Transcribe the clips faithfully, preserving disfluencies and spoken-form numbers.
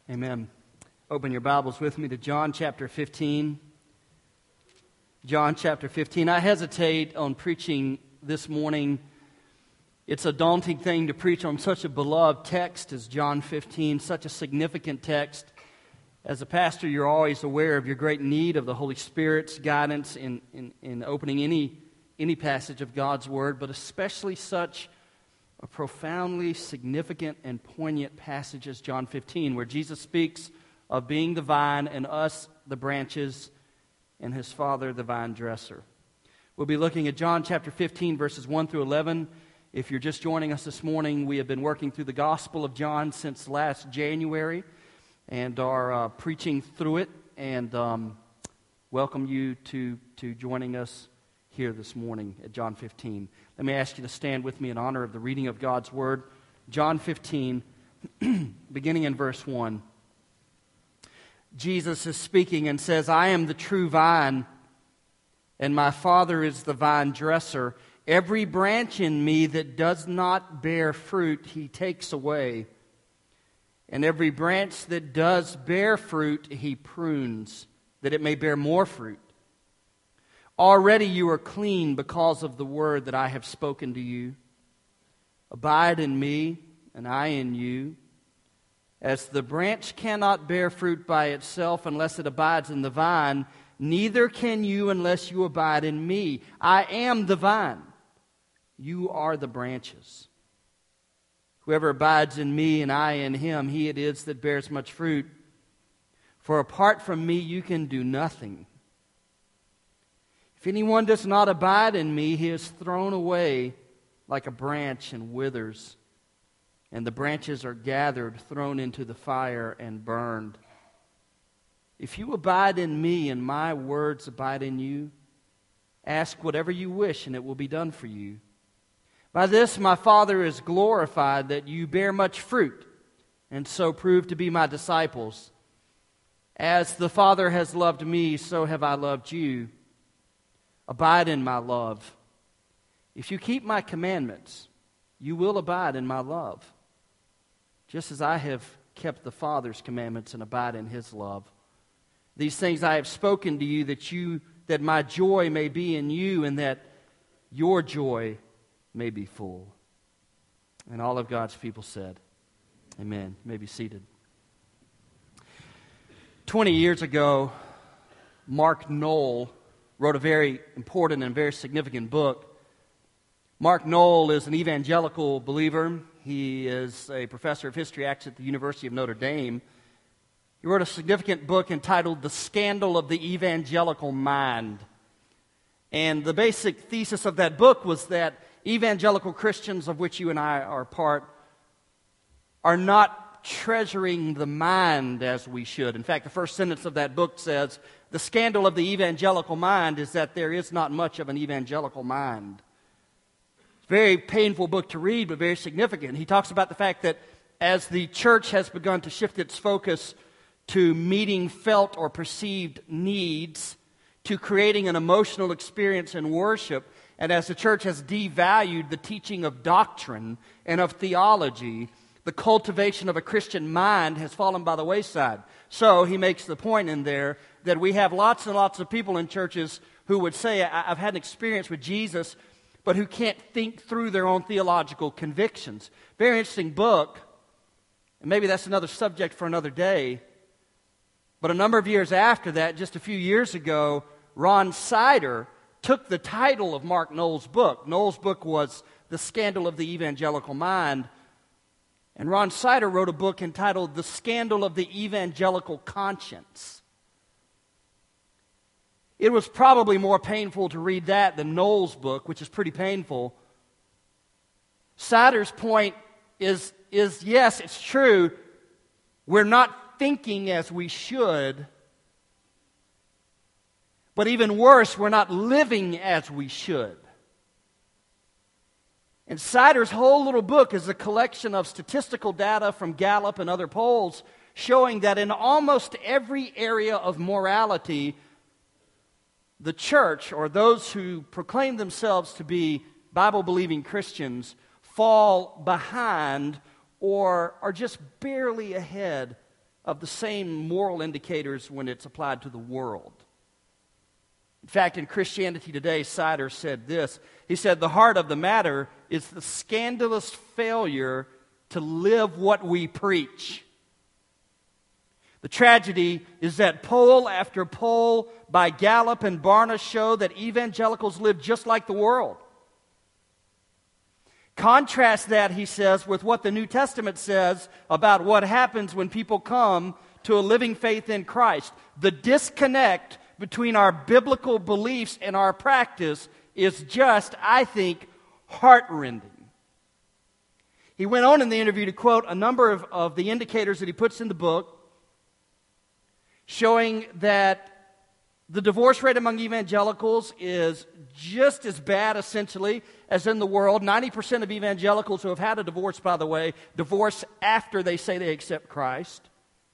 Amen. Open your Bibles with me to John chapter fifteen. John chapter fifteen. I hesitate on preaching this morning. It's a daunting thing to preach on such a beloved text as John fifteen, such a significant text. As a pastor, you're always aware of your great need of the Holy Spirit's guidance in, in, in opening any, any passage of God's Word, but especially such a profoundly significant and poignant passage as John fifteen, where Jesus speaks of being the vine and us the branches and His Father the vine dresser. We'll be looking at John chapter fifteen, verses one through eleven. If you're just joining us this morning, we have been working through the Gospel of John since last January and are uh, preaching through it, and um, welcome you to, to joining us here this morning at John fifteen. Let me ask you to stand with me in honor of the reading of God's Word. John fifteen, beginning in verse one. Jesus is speaking and says, "I am the true vine, and my Father is the vine dresser. Every branch in me that does not bear fruit, He takes away. And every branch that does bear fruit, He prunes, that it may bear more fruit. Already you are clean because of the word that I have spoken to you. Abide in me, and I in you. As the branch cannot bear fruit by itself unless it abides in the vine, neither can you unless you abide in me. I am the vine. You are the branches. Whoever abides in me and I in him, he it is that bears much fruit. For apart from me you can do nothing. If anyone does not abide in me, he is thrown away like a branch and withers. And the branches are gathered, thrown into the fire, and burned. If you abide in me and my words abide in you, ask whatever you wish and it will be done for you. By this my Father is glorified, that you bear much fruit, and so prove to be my disciples. As the Father has loved me, so have I loved you. Abide in my love. If you keep my commandments, you will abide in my love, just as I have kept the Father's commandments and abide in His love. These things I have spoken to you, that you that my joy may be in you, and that your joy may be full." And all of God's people said, Amen. You may be seated. Twenty years ago, Mark Noll wrote a very important and very significant book. Mark Noll is an evangelical believer. He is a professor of history, acts at the University of Notre Dame. He wrote a significant book entitled The Scandal of the Evangelical Mind. And the basic thesis of that book was that evangelical Christians, of which you and I are part, are not treasuring the mind as we should. In fact, the first sentence of that book says, "The scandal of the evangelical mind is that there is not much of an evangelical mind." It's a very painful book to read, but very significant. He talks about the fact that as the church has begun to shift its focus to meeting felt or perceived needs, to creating an emotional experience in worship, and as the church has devalued the teaching of doctrine and of theology, the cultivation of a Christian mind has fallen by the wayside. So he makes the point in there that we have lots and lots of people in churches who would say, "I've had an experience with Jesus," but who can't think through their own theological convictions. Very interesting book, and maybe that's another subject for another day. But a number of years after that, just a few years ago, Ron Sider took the title of Mark Noll's book. Noll's book was The Scandal of the Evangelical Mind. And Ron Sider wrote a book entitled The Scandal of the Evangelical Conscience. It was probably more painful to read that than Noll's book, which is pretty painful. Sider's point is, is yes, it's true, we're not thinking as we should, but even worse, we're not living as we should. And Sider's whole little book is a collection of statistical data from Gallup and other polls showing that in almost every area of morality, the church, or those who proclaim themselves to be Bible-believing Christians, fall behind or are just barely ahead of the same moral indicators when it's applied to the world. In fact, in Christianity Today, Sider said this. He said, "The heart of the matter is the scandalous failure to live what we preach. The tragedy is that poll after poll by Gallup and Barna show that evangelicals live just like the world. Contrast that," he says, "with what the New Testament says about what happens when people come to a living faith in Christ. The disconnect between our biblical beliefs and our practice is just, I think, heartrending." He went on in the interview to quote a number of, of the indicators that he puts in the book, showing that the divorce rate among evangelicals is just as bad, essentially, as in the world. ninety percent of evangelicals who have had a divorce, by the way, divorce after they say they accept Christ.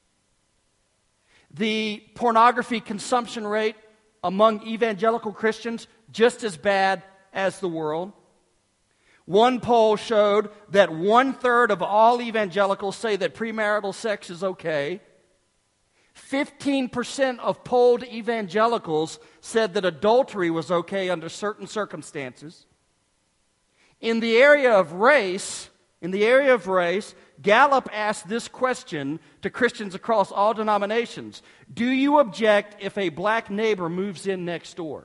The pornography consumption rate among evangelical Christians, just as bad as the world. One poll showed that one-third of all evangelicals say that premarital sex is okay. fifteen percent of polled evangelicals said that adultery was okay under certain circumstances. In the area of race, in the area of race, Gallup asked this question to Christians across all denominations: do you object if a black neighbor moves in next door?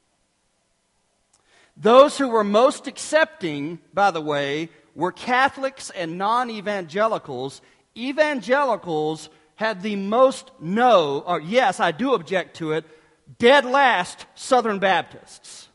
Those who were most accepting, by the way, were Catholics and non-evangelicals. Evangelicals had the most no, or yes, I do object to it, dead last Southern Baptists.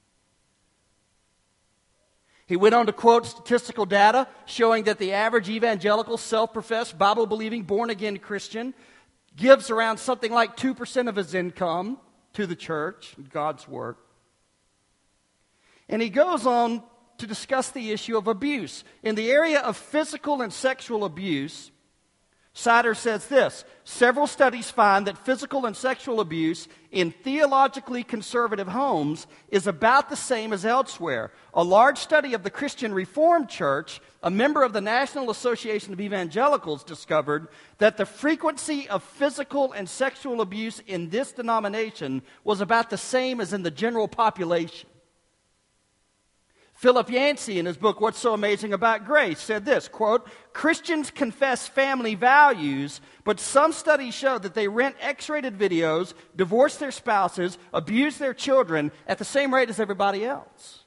He went on to quote statistical data showing that the average evangelical, self-professed, Bible-believing, born-again Christian gives around something like two percent of his income to the church, God's work. And he goes on to discuss the issue of abuse. In the area of physical and sexual abuse, Sider says this: several studies find that physical and sexual abuse in theologically conservative homes is about the same as elsewhere. A large study of the Christian Reformed Church, a member of the National Association of Evangelicals, discovered that the frequency of physical and sexual abuse in this denomination was about the same as in the general population. Philip Yancey, in his book, What's So Amazing About Grace, said this, quote, "Christians confess family values, but some studies show that they rent X-rated videos, divorce their spouses, abuse their children at the same rate as everybody else."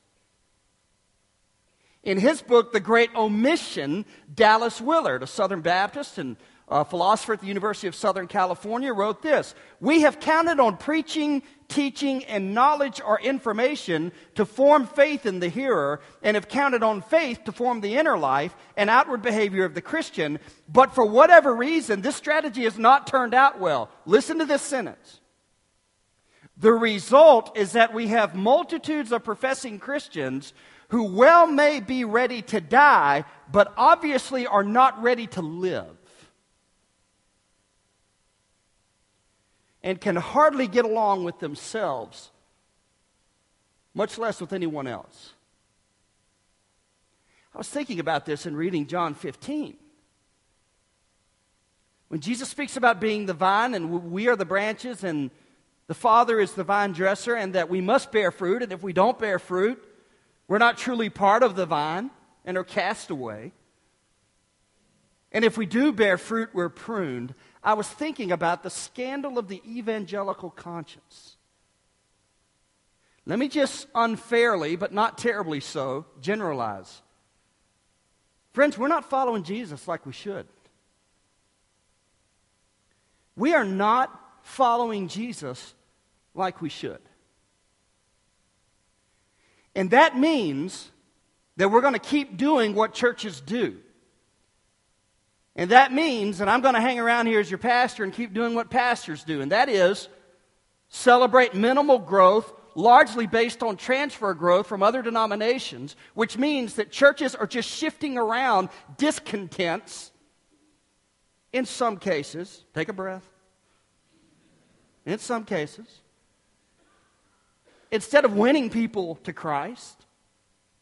In his book, The Great Omission, Dallas Willard, a Southern Baptist and a philosopher at the University of Southern California, wrote this: "We have counted on preaching, teaching, and knowledge or information to form faith in the hearer, and have counted on faith to form the inner life and outward behavior of the Christian. But for whatever reason, this strategy has not turned out well." Listen to this sentence. "The result is that we have multitudes of professing Christians who well may be ready to die, but obviously are not ready to live, and can hardly get along with themselves, much less with anyone else." I was thinking about this in reading John fifteen. When Jesus speaks about being the vine and we are the branches and the Father is the vine dresser, and that we must bear fruit, and if we don't bear fruit, we're not truly part of the vine and are cast away. And if we do bear fruit, we're pruned. I was thinking about the scandal of the evangelical conscience. Let me just unfairly, but not terribly so, generalize. Friends, we're not following Jesus like we should. We are not following Jesus like we should. And that means that we're going to keep doing what churches do. And that means that I'm going to hang around here as your pastor and keep doing what pastors do. And that is celebrate minimal growth, largely based on transfer growth from other denominations, which means that churches are just shifting around discontents in some cases. Take a breath. In some cases. Instead of winning people to Christ.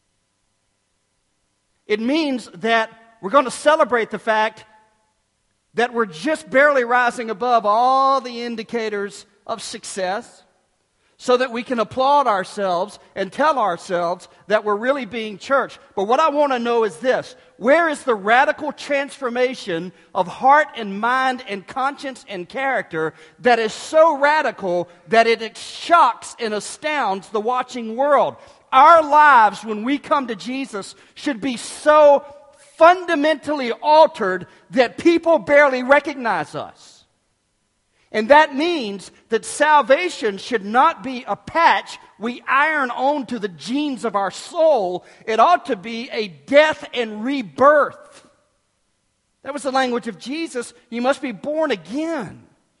It means that we're going to celebrate the fact that we're just barely rising above all the indicators of success, so that we can applaud ourselves and tell ourselves that we're really being church. But what I want to know is this: where is the radical transformation of heart and mind and conscience and character that is so radical that it shocks and astounds the watching world? Our lives, when we come to Jesus, should be so fundamentally altered that people barely recognize us. And that means that salvation should not be a patch we iron on to the jeans of our soul. It ought to be a death and rebirth. That was the language of Jesus. You must be born again.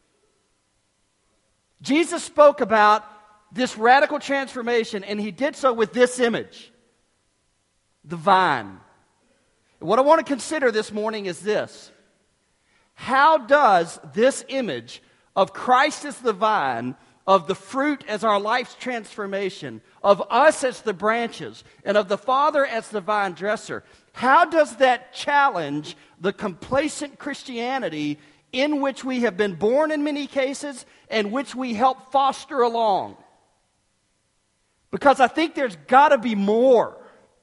Jesus spoke about this radical transformation, and he did so with this image: the vine. What I want to consider this morning is this: how does this image of Christ as the vine, of the fruit as our life's transformation, of us as the branches, and of the Father as the vine dresser, how does that challenge the complacent Christianity in which we have been born in many cases and which we help foster along? Because I think there's got to be more.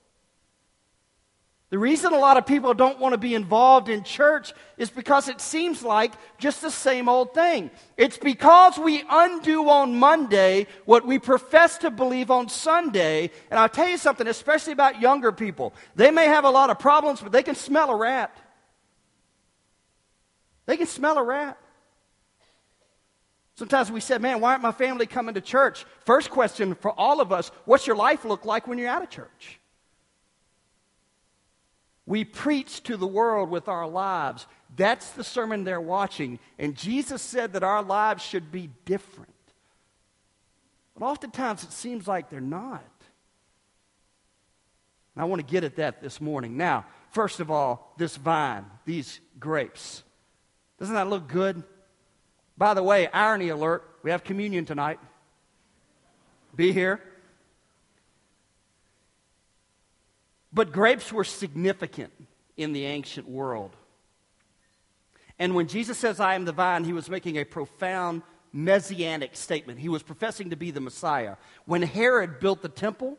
The reason a lot of people don't want to be involved in church is because it seems like just the same old thing. It's because we undo on Monday what we profess to believe on Sunday. And I'll tell you something, especially about younger people. They may have a lot of problems, but they can smell a rat. They can smell a rat. Sometimes we said, man, why aren't my family coming to church? First question for all of us: what's your life look like when you're out of church? We preach to the world with our lives. That's the sermon they're watching. And Jesus said that our lives should be different. But oftentimes it seems like they're not. And I want to get at that this morning. Now, first of all, this vine, these grapes. Doesn't that look good? By the way, irony alert, we have communion tonight. Be here. But grapes were significant in the ancient world. And when Jesus says, I am the vine, he was making a profound messianic statement. He was professing to be the Messiah. When Herod built the temple,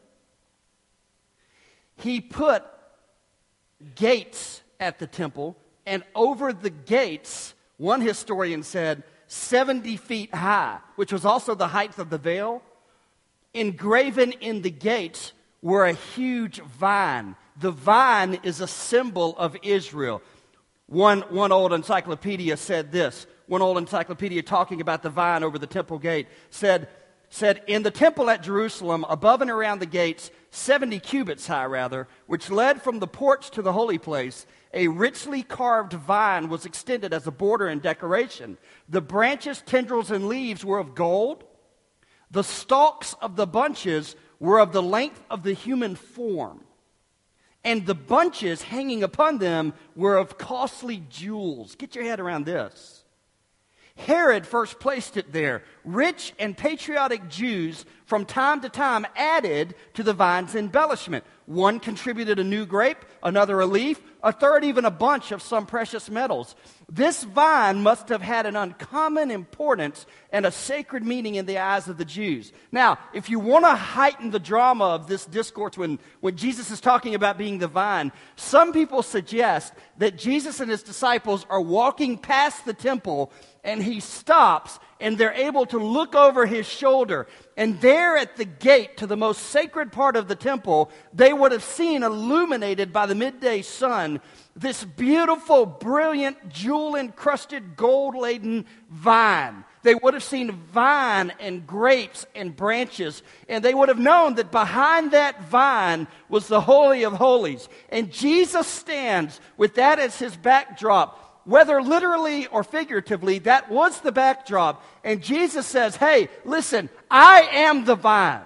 he put gates at the temple, and over the gates, one historian said, seventy feet high, which was also the height of the veil, engraven in the gates were a huge vine. The vine is a symbol of Israel. One, one old encyclopedia said this. One old encyclopedia talking about the vine over the temple gate said, said, in the temple at Jerusalem, above and around the gates, seventy cubits high rather, which led from the porch to the holy place, a richly carved vine was extended as a border and decoration. The branches, tendrils, and leaves were of gold. The stalks of the bunches were of the length of the human form, and the bunches hanging upon them were of costly jewels. Get your head around this. Herod first placed it there. Rich and patriotic Jews from time to time added to the vine's embellishment. One contributed a new grape, another a leaf, a third even a bunch of some precious metals. This vine must have had an uncommon importance and a sacred meaning in the eyes of the Jews. Now, if you want to heighten the drama of this discourse when, when Jesus is talking about being the vine, some people suggest that Jesus and his disciples are walking past the temple, and he stops, and they're able to look over his shoulder. And there at the gate to the most sacred part of the temple, they would have seen illuminated by the midday sun this beautiful, brilliant, jewel-encrusted, gold-laden vine. They would have seen vine and grapes and branches, and they would have known that behind that vine was the Holy of Holies. And Jesus stands with that as his backdrop. Whether literally or figuratively, that was the backdrop. And Jesus says, hey, listen, I am the vine.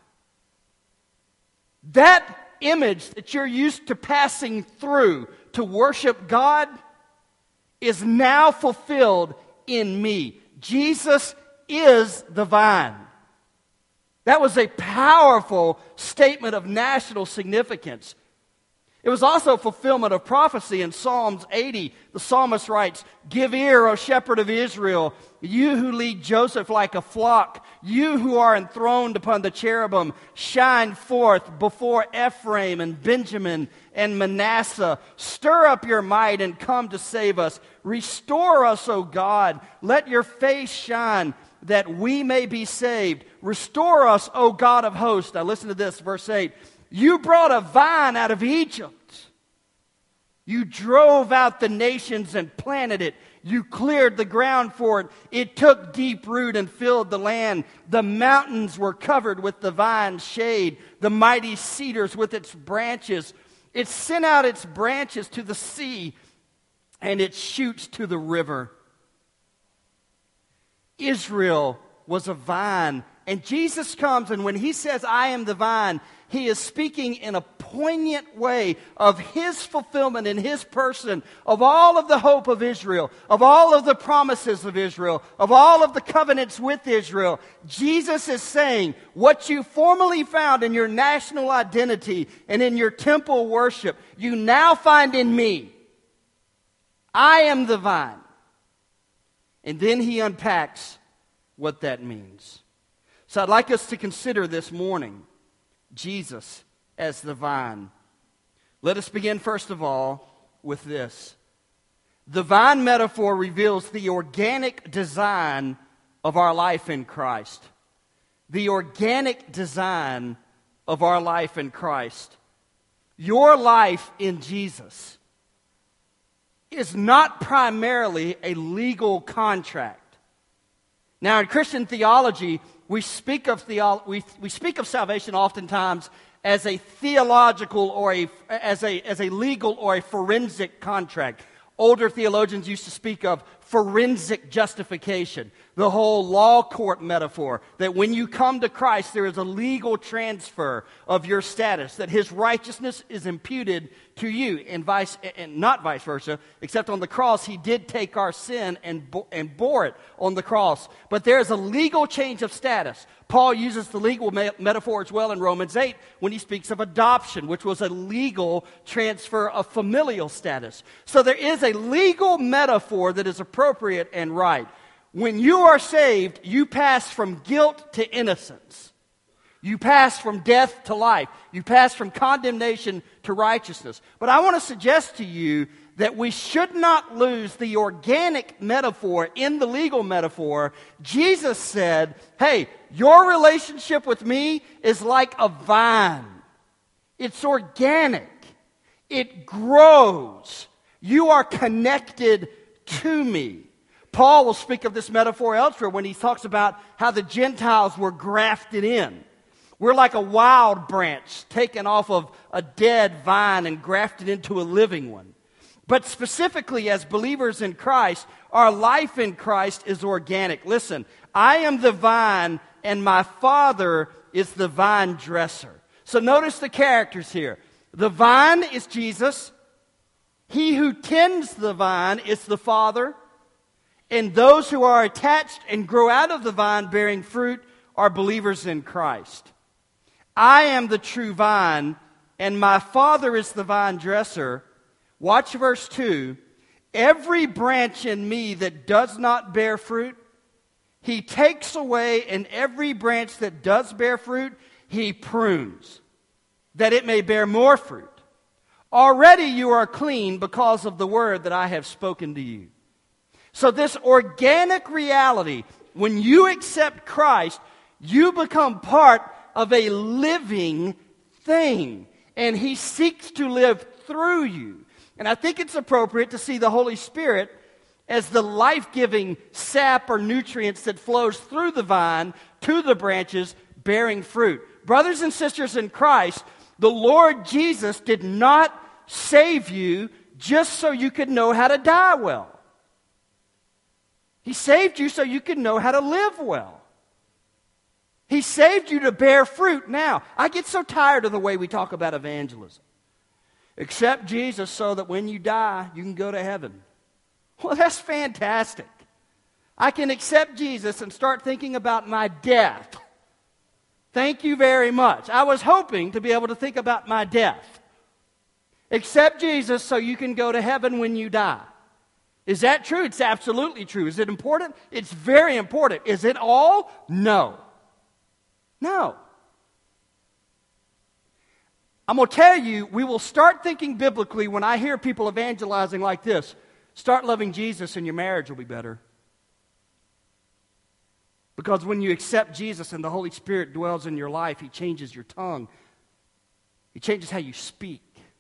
That image that you're used to passing through to worship God is now fulfilled in me. Jesus is the vine. That was a powerful statement of national significance. It was also fulfillment of prophecy in Psalms eighty. The psalmist writes, "Give ear, O shepherd of Israel, you who lead Joseph like a flock, you who are enthroned upon the cherubim, shine forth before Ephraim and Benjamin and Manasseh. Stir up your might and come to save us. Restore us, O God. Let your face shine that we may be saved. Restore us, O God of hosts." Now listen to this, verse eight. "You brought a vine out of Egypt. You drove out the nations and planted it. You cleared the ground for it. It took deep root and filled the land. The mountains were covered with the vine's shade, the mighty cedars with its branches. It sent out its branches to the sea and its shoots to the river." Israel was a vine. And Jesus comes, and when he says, "I am the vine," he is speaking in a poignant way of his fulfillment in his person, of all of the hope of Israel, of all of the promises of Israel, of all of the covenants with Israel. Jesus is saying, what you formerly found in your national identity and in your temple worship, you now find in me. I am the vine. And then he unpacks what that means. So I'd like us to consider this morning Jesus as the vine. Let us begin first of all with this. The vine metaphor reveals the organic design of our life in Christ. The organic design of our life in Christ. Your life in Jesus is not primarily a legal contract. Now, in Christian theology, we speak of theo- we, we speak of salvation oftentimes as a theological or a as a as a legal or a forensic contract. Older theologians used to speak of forensic justification, the whole law court metaphor, that when you come to Christ, there is a legal transfer of your status, that his righteousness is imputed to you, and vice and not vice versa, except on the cross, he did take our sin and, bo- and bore it on the cross. But there is a legal change of status. Paul uses the legal me- metaphor as well in Romans eight when he speaks of adoption, which was a legal transfer of familial status. So there is a legal metaphor that is appropriate and right. When you are saved, you pass from guilt to innocence. You pass from death to life. You pass from condemnation to righteousness. But I want to suggest to you that we should not lose the organic metaphor in the legal metaphor. Jesus said, hey, your relationship with me is like a vine. It's organic. It grows. You are connected to me. Paul will speak of this metaphor elsewhere when he talks about how the Gentiles were grafted in. We're like a wild branch taken off of a dead vine and grafted into a living one. But specifically as believers in Christ, our life in Christ is organic. Listen, I am the vine and my Father is the vine dresser. So notice the characters here. The vine is Jesus. He who tends the vine is the Father. And those who are attached and grow out of the vine bearing fruit are believers in Christ. I am the true vine, and my Father is the vine dresser. Watch verse two. Every branch in me that does not bear fruit, he takes away, and every branch that does bear fruit, he prunes, that it may bear more fruit. Already you are clean because of the word that I have spoken to you. So this organic reality, when you accept Christ, you become part of a living thing. And he seeks to live through you. And I think it's appropriate to see the Holy Spirit as the life-giving sap or nutrients that flows through the vine to the branches bearing fruit. Brothers and sisters in Christ, the Lord Jesus did not save you just so you could know how to die well. He saved you so you could know how to live well. He saved you to bear fruit. Now, I get so tired of the way we talk about evangelism. Accept Jesus so that when you die, you can go to heaven. Well, that's fantastic. I can accept Jesus and start thinking about my death. Thank you very much. I was hoping to be able to think about my death. Accept Jesus so you can go to heaven when you die. Is that true? It's absolutely true. Is it important? It's very important. Is it all? No. No. I'm going to tell you, we will start thinking biblically when I hear people evangelizing like this. Start loving Jesus and your marriage will be better. Because when you accept Jesus and the Holy Spirit dwells in your life, He changes your tongue. He changes how you speak.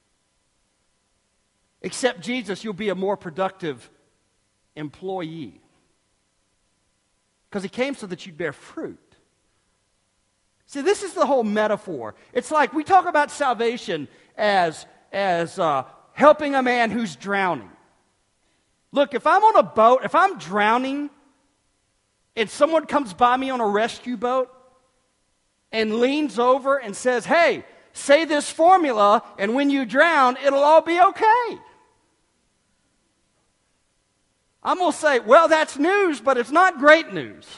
Accept Jesus, you'll be a more productive employee. Because He came so that you'd bear fruit. See, this is the whole metaphor. It's like we talk about salvation as, as uh, helping a man who's drowning. Look, if I'm on a boat, if I'm drowning, and someone comes by me on a rescue boat and leans over and says, hey, say this formula, and when you drown, it'll all be okay. I'm going to say, well, that's news, but it's not great news.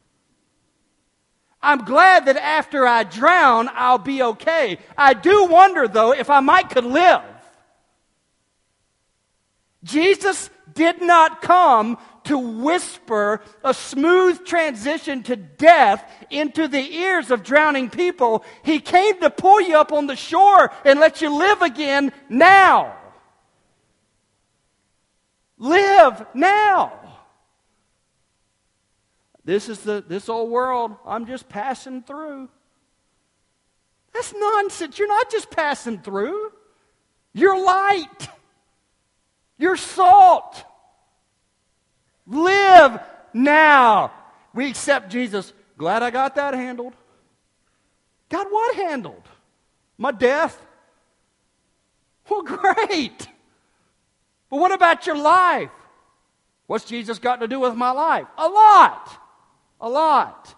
I'm glad that after I drown, I'll be okay. I do wonder, though, if I might could live. Jesus did not come to whisper a smooth transition to death into the ears of drowning people. He came to pull you up on the shore and let you live again now. Live now. This is the this old world. I'm just passing through. That's nonsense. You're not just passing through. You're light. You're salt. Live now. We accept Jesus. Glad I got that handled. Got what handled? My death? Well, great. But what about your life? What's Jesus got to do with my life? A lot. A lot.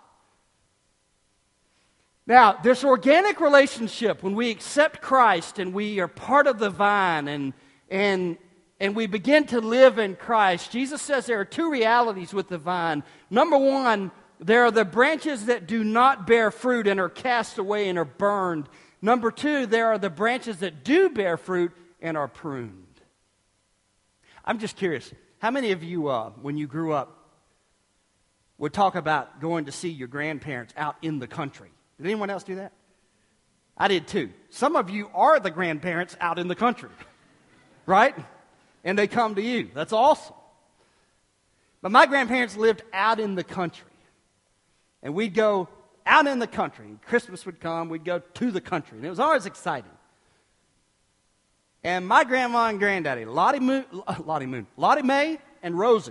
Now, this organic relationship, when we accept Christ and we are part of the vine and, and, and we begin to live in Christ, Jesus says there are two realities with the vine. Number one, there are the branches that do not bear fruit and are cast away and are burned. Number two, there are the branches that do bear fruit and are pruned. I'm just curious, how many of you, uh, when you grew up, would talk about going to see your grandparents out in the country? Did anyone else do that? I did too. Some of you are the grandparents out in the country, right? And they come to you. That's awesome. But my grandparents lived out in the country. And we'd go out in the country. Christmas would come, we'd go to the country. And it was always exciting. And my grandma and granddaddy, Lottie Moon, Lottie Moon, Lottie Mae and Rosie.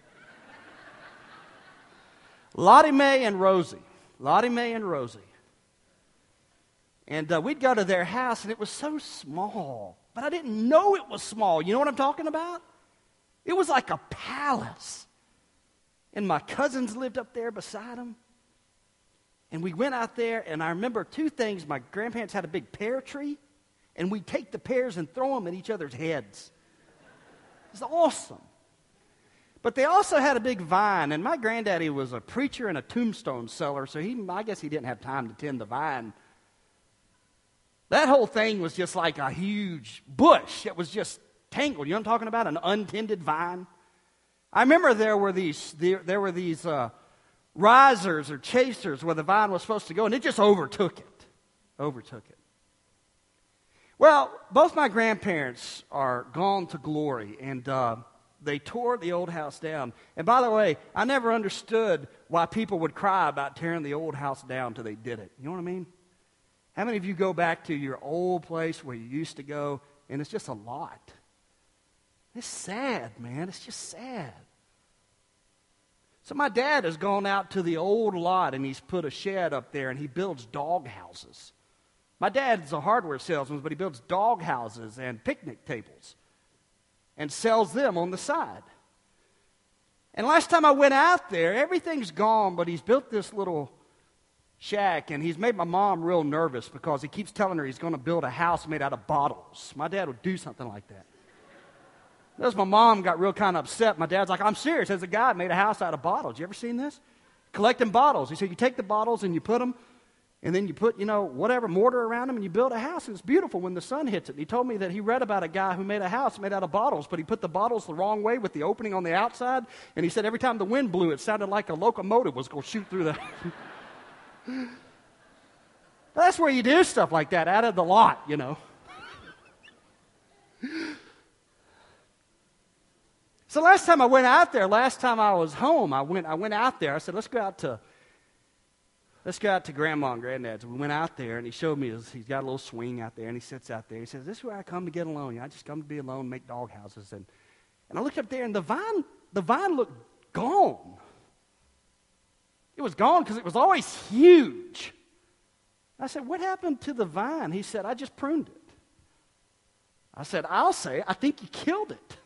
Lottie Mae and Rosie. Lottie Mae and Rosie. And uh, we'd go to their house, and it was so small. But I didn't know it was small. You know what I'm talking about? It was like a palace. And my cousins lived up there beside them. And we went out there, and I remember two things. My grandparents had a big pear tree, and we'd take the pears and throw them at each other's heads. It was awesome. But they also had a big vine, and my granddaddy was a preacher and a tombstone seller, so he, I guess he didn't have time to tend the vine. That whole thing was just like a huge bush. It was just tangled. You know what I'm talking about? An untended vine. I remember there were these there, there were these uh, risers or chasers where the vine was supposed to go, and it just overtook it. Overtook it. Well, both my grandparents are gone to glory, and uh, they tore the old house down. And by the way, I never understood why people would cry about tearing the old house down until they did it. You know what I mean? How many of you go back to your old place where you used to go, and it's just a lot? It's sad, man. It's just sad. So my dad has gone out to the old lot, and he's put a shed up there, and he builds dog houses. My dad's a hardware salesman, but he builds dog houses and picnic tables and sells them on the side. And last time I went out there, everything's gone, but he's built this little shack, and he's made my mom real nervous because he keeps telling her he's going to build a house made out of bottles. My dad would do something like that. As my mom got real kind of upset, my dad's like, I'm serious. There's a guy made a house out of bottles. You ever seen this? Collecting bottles. He said, you take the bottles and you put them And then you put, you know, whatever mortar around them and you build a house. And it's beautiful when the sun hits it. And he told me that he read about a guy who made a house made out of bottles, but he put the bottles the wrong way with the opening on the outside. And he said every time the wind blew, it sounded like a locomotive was going to shoot through the... That's where you do stuff like that, out of the lot, you know. So last time I went out there, last time I was home, I went I went out there. I said, let's go out to let's go out to Grandma and Granddad's. We went out there, and he showed me his, he's got a little swing out there, and he sits out there. He says, this is where I come to get alone. You know, I just come to be alone, make dog houses. And, and I looked up there, and the vine, the vine looked gone. It was gone because it was always huge. I said, what happened to the vine? He said, I just pruned it. I said, I'll say, I think you killed it.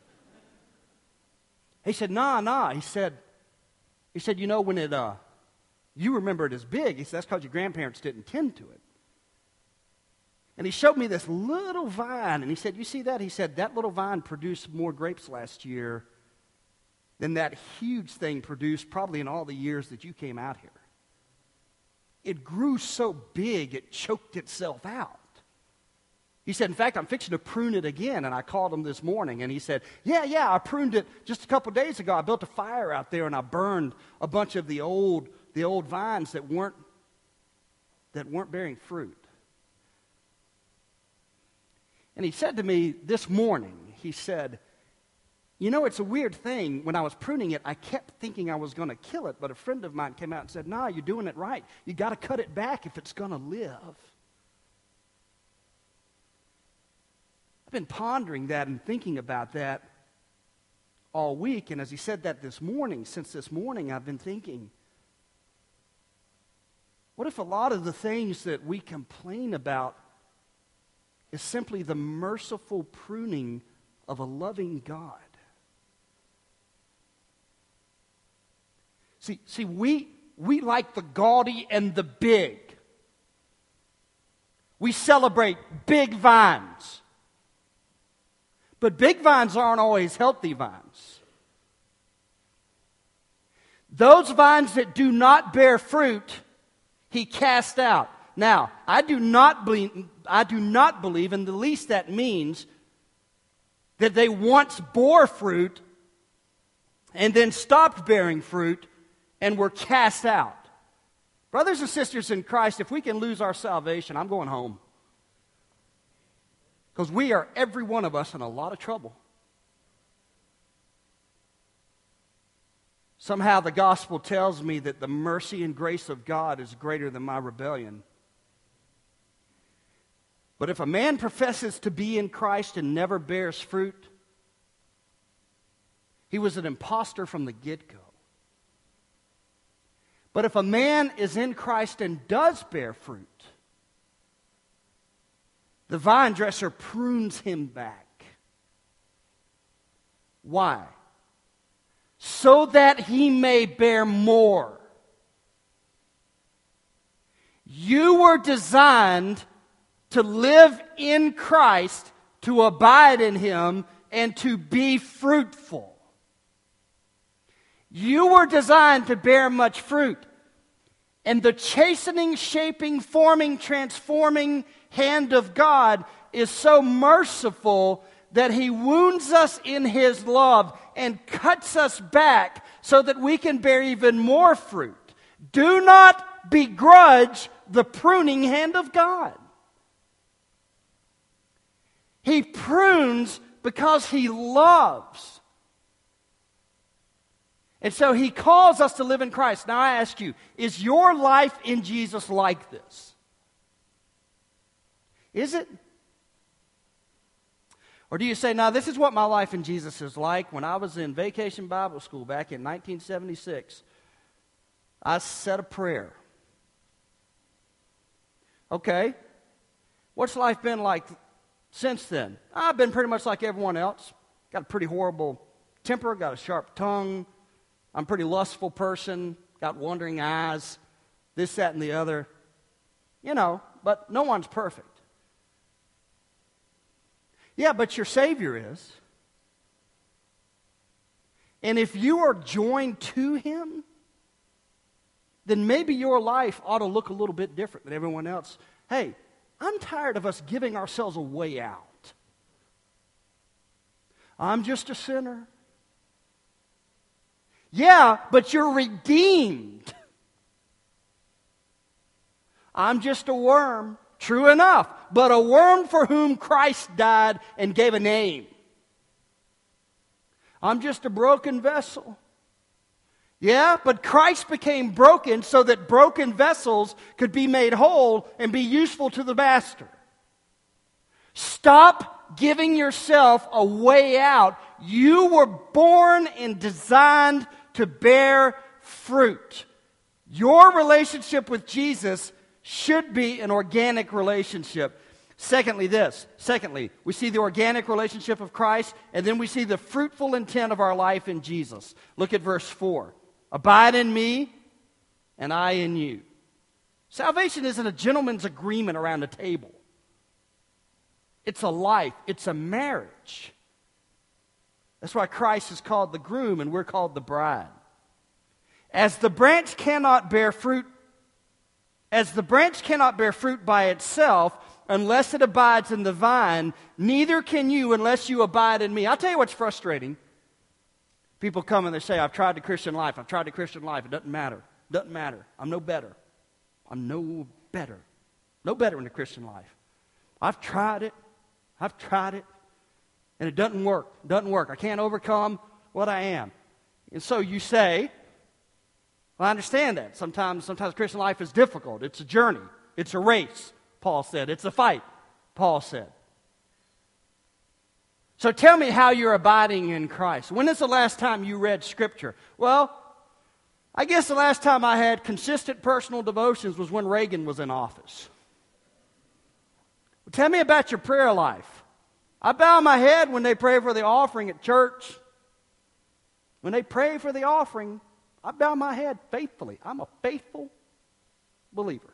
He said, nah, nah. He said, he said, you know, when it, uh, you remember it as big. He said, that's because your grandparents didn't tend to it. And he showed me this little vine, and he said, you see that? He said, that little vine produced more grapes last year than that huge thing produced probably in all the years that you came out here. It grew so big, it choked itself out. He said, in fact, I'm fixing to prune it again. And I called him this morning, and he said, yeah, yeah, I pruned it just a couple days ago. I built a fire out there, and I burned a bunch of the old, the old vines that weren't, that weren't bearing fruit. And he said to me this morning, he said, you know, it's a weird thing. When I was pruning it, I kept thinking I was going to kill it, but a friend of mine came out and said, no, you're doing it right. You got to cut it back if it's going to live. I've been pondering that and thinking about that all week, and as he said that this morning, since this morning, I've been thinking, what if a lot of the things that we complain about is simply the merciful pruning of a loving God? See, see, we, we like the gaudy and the big. We celebrate big vines. But big vines aren't always healthy vines. Those vines that do not bear fruit, he cast out. Now, I do not believe, I do not believe in the least that means that they once bore fruit and then stopped bearing fruit and were cast out. Brothers and sisters in Christ, if we can lose our salvation, I'm going home. Because we are, every one of us, in a lot of trouble. Somehow the gospel tells me that the mercy and grace of God is greater than my rebellion. But if a man professes to be in Christ and never bears fruit, he was an imposter from the get-go. But if a man is in Christ and does bear fruit, the vine dresser prunes him back. Why? So that he may bear more. You were designed to live in Christ, to abide in Him, and to be fruitful. You were designed to bear much fruit. And the chastening, shaping, forming, transforming hand of God is so merciful that He wounds us in His love and cuts us back so that we can bear even more fruit. Do not begrudge the pruning hand of God. He prunes because He loves. And so He calls us to live in Christ. Now I ask you, is your life in Jesus like this? Is it? Or do you say, no, this is what my life in Jesus is like. When I was in Vacation Bible School back in nineteen seventy-six, I said a prayer. Okay, what's life been like since then? I've been pretty much like everyone else. Got a pretty horrible temper, got a sharp tongue. I'm a pretty lustful person, got wandering eyes, this, that, and the other. You know, but no one's perfect. Yeah, but your Savior is. And if you are joined to Him, then maybe your life ought to look a little bit different than everyone else. Hey, I'm tired of us giving ourselves a way out. I'm just a sinner. Yeah, but you're redeemed. I'm just a worm. True enough, but a worm for whom Christ died and gave a name. I'm just a broken vessel. Yeah, but Christ became broken so that broken vessels could be made whole and be useful to the Master. Stop giving yourself a way out. You were born and designed to bear fruit. Your relationship with Jesus should be an organic relationship. Secondly, this. Secondly, we see the organic relationship of Christ, and then we see the fruitful intent of our life in Jesus. Look at verse four. Abide in me, and I in you. Salvation isn't a gentleman's agreement around a table. It's a life. It's a marriage. That's why Christ is called the groom, and we're called the bride. As the branch cannot bear fruit As the branch cannot bear fruit by itself unless it abides in the vine, neither can you unless you abide in me. I'll tell you what's frustrating. People come and they say, I've tried the Christian life. I've tried the Christian life. It doesn't matter. It doesn't matter. I'm no better. I'm no better. No better in the Christian life. I've tried it. I've tried it. And it doesn't work. It doesn't work. I can't overcome what I am. And so you say, well, I understand that. Sometimes, sometimes Christian life is difficult. It's a journey. It's a race, Paul said. It's a fight, Paul said. So tell me how you're abiding in Christ. When is the last time you read Scripture? Well, I guess the last time I had consistent personal devotions was when Reagan was in office. Well, tell me about your prayer life. I bow my head when they pray for the offering at church. When they pray for the offering, I bow my head faithfully. I'm a faithful believer.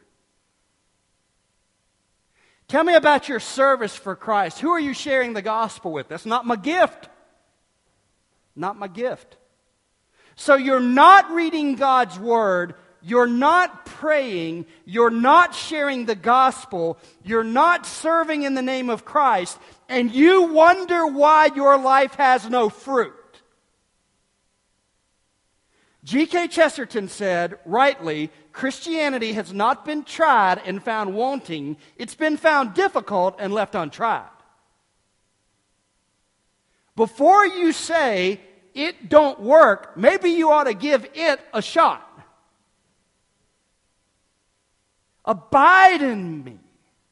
Tell me about your service for Christ. Who are you sharing the gospel with? That's not my gift. Not my gift. So you're not reading God's Word. You're not praying. You're not sharing the gospel. You're not serving in the name of Christ. And you wonder why your life has no fruit. G K Chesterton said, rightly, Christianity has not been tried and found wanting. It's been found difficult and left untried. Before you say, it don't work, maybe you ought to give it a shot. Abide in me.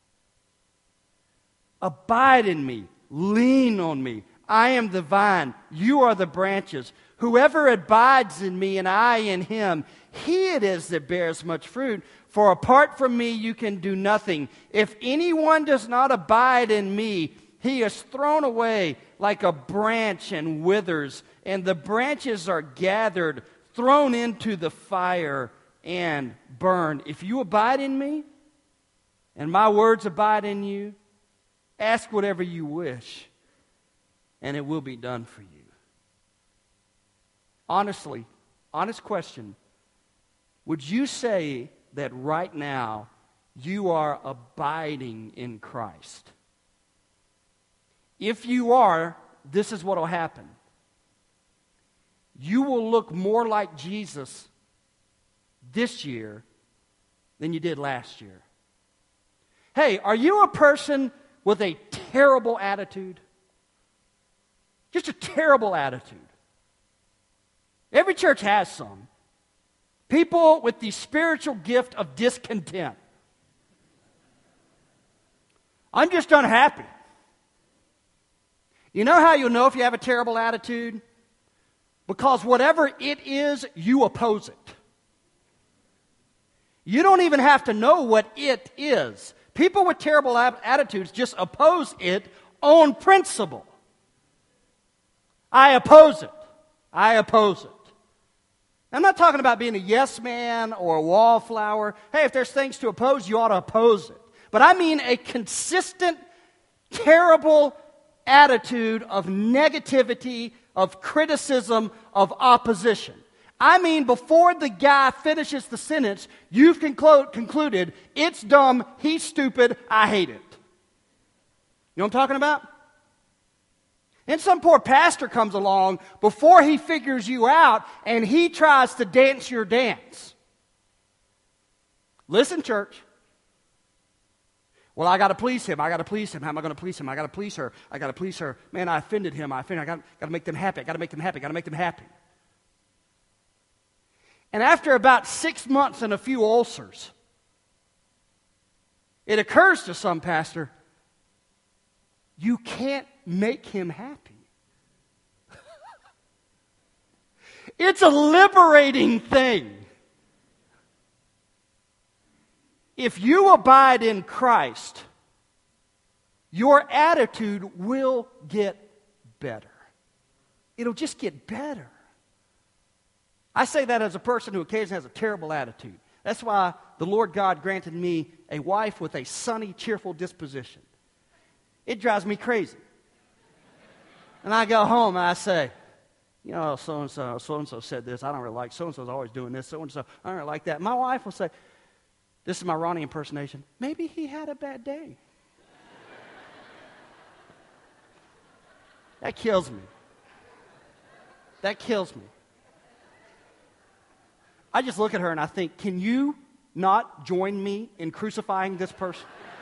Abide in me. Lean on me. I am the vine. You are the branches. Whoever abides in me and I in him, he it is that bears much fruit. For apart from me you can do nothing. If anyone does not abide in me, he is thrown away like a branch and withers. And the branches are gathered, thrown into the fire and burned. If you abide in me, and my words abide in you, ask whatever you wish, and it will be done for you. Honestly, honest question, would you say that right now you are abiding in Christ? If you are, this is what will happen. You will look more like Jesus this year than you did last year. Hey, are you a person with a terrible attitude? Just a terrible attitude. Every church has some. People with the spiritual gift of discontent. I'm just unhappy. You know how you'll know if you have a terrible attitude? Because whatever it is, you oppose it. You don't even have to know what it is. People with terrible attitudes just oppose it on principle. I oppose it. I oppose it. I'm not talking about being a yes man or a wallflower. Hey, if there's things to oppose, you ought to oppose it. But I mean a consistent, terrible attitude of negativity, of criticism, of opposition. I mean, before the guy finishes the sentence, you've conclu- concluded, it's dumb, he's stupid, I hate it. You know what I'm talking about? And some poor pastor comes along before he figures you out and he tries to dance your dance. Listen, church. Well, I got to please him. I got to please him. How am I going to please him? I got to please her. I got to please her. Man, I offended him. I offended. I got, got to make them happy. I got to make them happy. I got to make them happy. And after about six months and a few ulcers, it occurs to some pastor, you can't make him happy. It's a liberating thing. If you abide in Christ, your attitude will get better. It'll just get better. I say that as a person who occasionally has a terrible attitude. That's why the Lord God granted me a wife with a sunny, cheerful disposition. It drives me crazy. And I go home and I say, you know, so-and-so, so-and-so said this. I don't really like so-and-so's always doing this. So-and-so, I don't really like that. My wife will say, this is my Ronnie impersonation, maybe he had a bad day. That kills me. That kills me. I just look at her and I think, can you not join me in crucifying this person?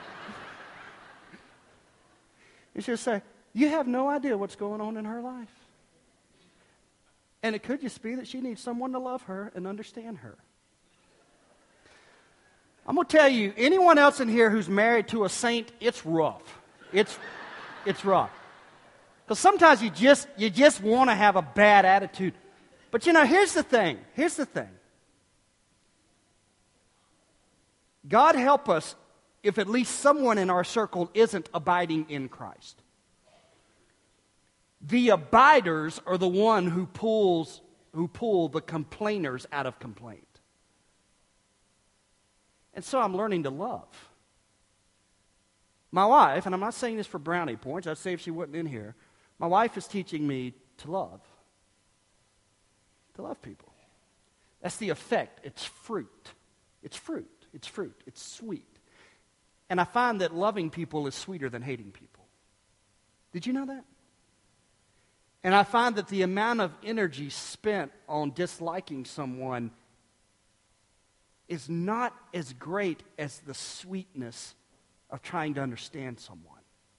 And she'll say, you have no idea what's going on in her life. And it could just be that she needs someone to love her and understand her. I'm going to tell you, anyone else in here who's married to a saint, it's rough. It's, it's rough. Because sometimes you just, you just want to have a bad attitude. But you know, here's the thing. Here's the thing. God help us if at least someone in our circle isn't abiding in Christ. The abiders are the one who pulls, who pull the complainers out of complaint. And so I'm learning to love. My wife, and I'm not saying this for brownie points, I'd say if she wasn't in here, my wife is teaching me to love. To love people. That's the effect. It's fruit. It's fruit. It's fruit. It's sweet. And I find that loving people is sweeter than hating people. Did you know that? And I find that the amount of energy spent on disliking someone is not as great as the sweetness of trying to understand someone.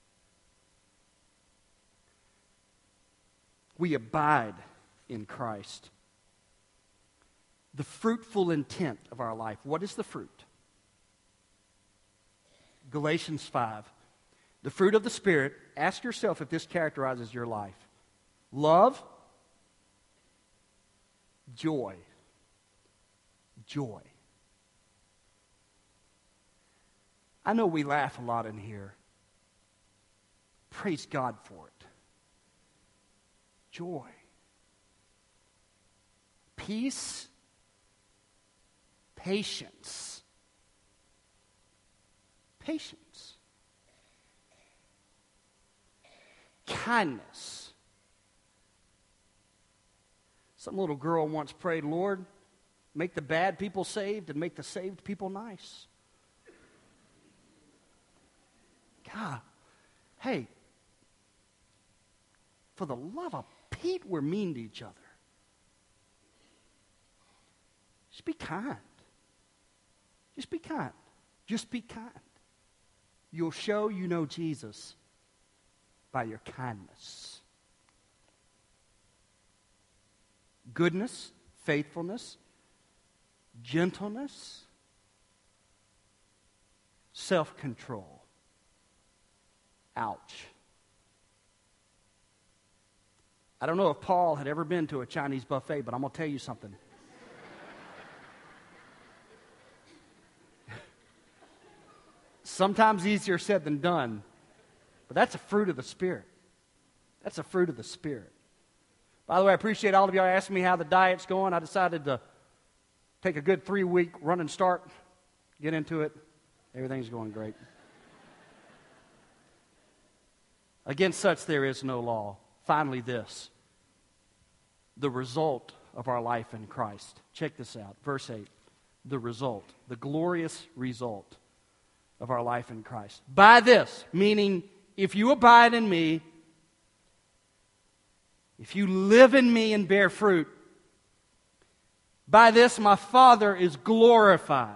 We abide in Christ. The fruitful intent of our life. What is the fruit? Galatians five. The fruit of the Spirit, ask yourself if this characterizes your life. Love, joy, joy. I know we laugh a lot in here. Praise God for it. Joy. Peace, patience. Patience. Kindness. Some little girl once prayed, Lord, make the bad people saved and make the saved people nice. God, hey, for the love of Pete, we're mean to each other. Just be kind. Just be kind. Just be kind. You'll show you know Jesus by your kindness. Goodness, faithfulness, gentleness, self-control. Ouch. I don't know if Paul had ever been to a Chinese buffet, but I'm going to tell you something. Sometimes easier said than done, but that's a fruit of the Spirit. That's a fruit of the Spirit. By the way, I appreciate all of y'all asking me how the diet's going. I decided to take a good three-week run and start, get into it. Everything's going great. Against such there is no law. Finally, this. The result of our life in Christ. Check this out. Verse eight. The result. The glorious result of our life in Christ. By this, meaning if you abide in me, if you live in me and bear fruit, by this my Father is glorified.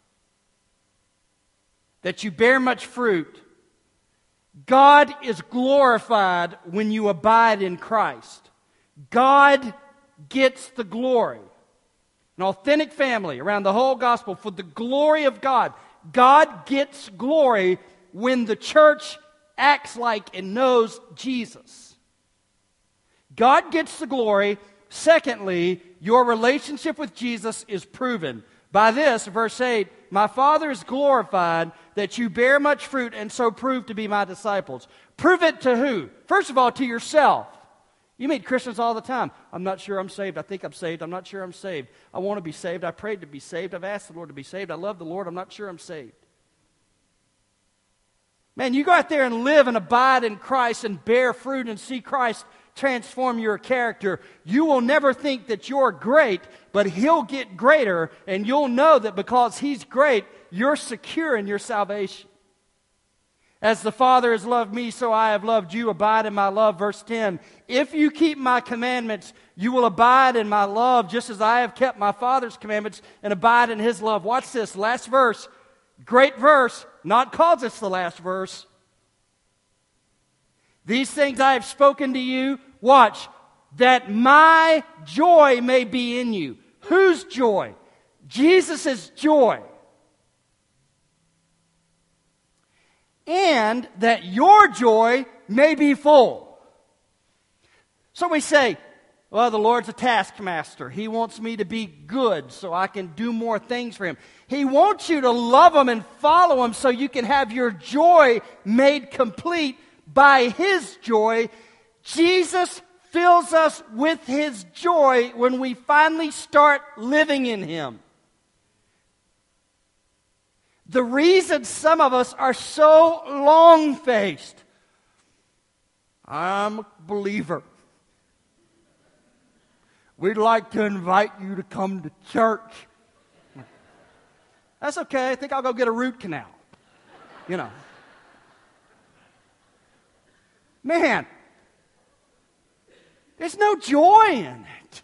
That you bear much fruit. God is glorified when you abide in Christ. God gets the glory. An authentic family around the whole gospel for the glory of God. God gets glory when the church acts like and knows Jesus. God gets the glory. Secondly, your relationship with Jesus is proven. By this, verse eight, my Father is glorified that you bear much fruit and so prove to be my disciples. Prove it to who? First of all, to yourself. You meet Christians all the time. I'm not sure I'm saved. I think I'm saved. I'm not sure I'm saved. I want to be saved. I prayed to be saved. I've asked the Lord to be saved. I love the Lord. I'm not sure I'm saved. Man, you go out there and live and abide in Christ and bear fruit and see Christ transform your character. You will never think that you're great, but He'll get greater, and you'll know that because He's great, you're secure in your salvation. As the Father has loved me, so I have loved you. Abide in my love. Verse ten. If you keep my commandments, you will abide in my love, just as I have kept my Father's commandments and abide in His love. Watch this. Last verse. Great verse. Not cause it's the last verse. These things I have spoken to you. Watch. That my joy may be in you. Whose joy? Jesus' joy. And that your joy may be full. So we say, well, the Lord's a taskmaster. He wants me to be good so I can do more things for Him. He wants you to love Him and follow Him so you can have your joy made complete by His joy. Jesus fills us with His joy when we finally start living in Him. The reason some of us are so long-faced, I'm a believer. We'd like to invite you to come to church. That's okay. I think I'll go get a root canal. You know. Man, there's no joy in it.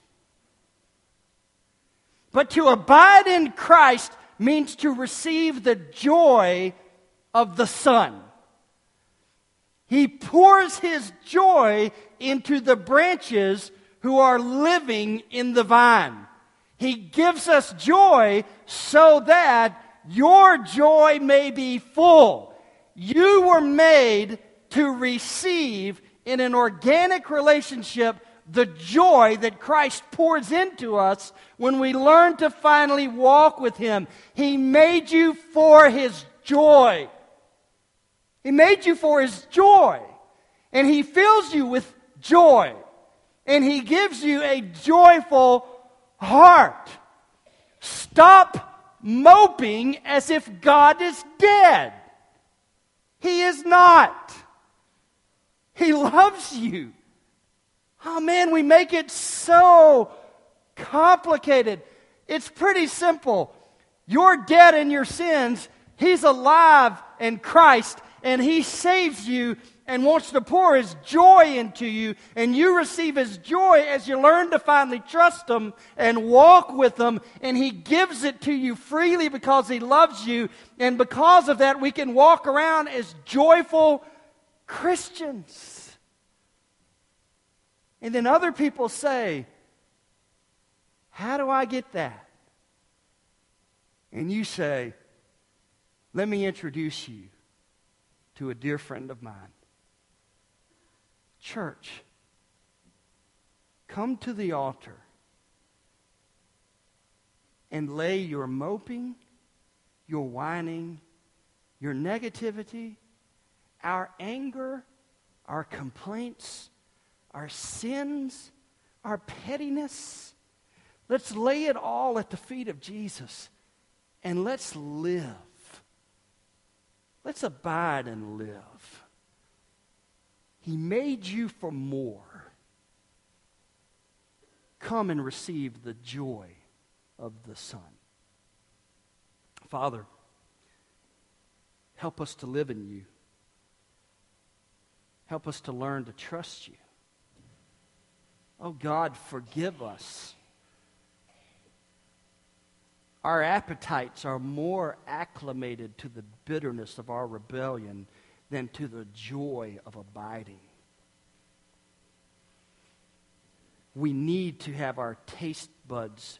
But to abide in Christ means to receive the joy of the Son. He pours His joy into the branches who are living in the vine. He gives us joy so that your joy may be full. You were made to receive in an organic relationship the joy that Christ pours into us when we learn to finally walk with Him. He made you for His joy. He made you for His joy. And He fills you with joy. And He gives you a joyful heart. Stop moping as if God is dead. He is not. He loves you. Oh man, we make it so complicated. It's pretty simple. You're dead in your sins. He's alive in Christ, and He saves you and wants to pour His joy into you, and you receive His joy as you learn to finally trust Him and walk with Him, and He gives it to you freely because He loves you, and because of that we can walk around as joyful Christians. And then other people say, how do I get that? And you say, let me introduce you to a dear friend of mine. Church, come to the altar and lay your moping, your whining, your negativity, our anger, our complaints, our sins, our pettiness. Let's lay it all at the feet of Jesus and let's live. Let's abide and live. He made you for more. come and receive the joy of the Son. Father, help us to live in you. Help us to learn to trust you. Oh God, forgive us. Our appetites are more acclimated to the bitterness of our rebellion than to the joy of abiding. We need to have our taste buds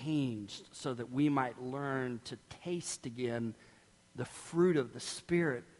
changed so that we might learn to taste again the fruit of the Spirit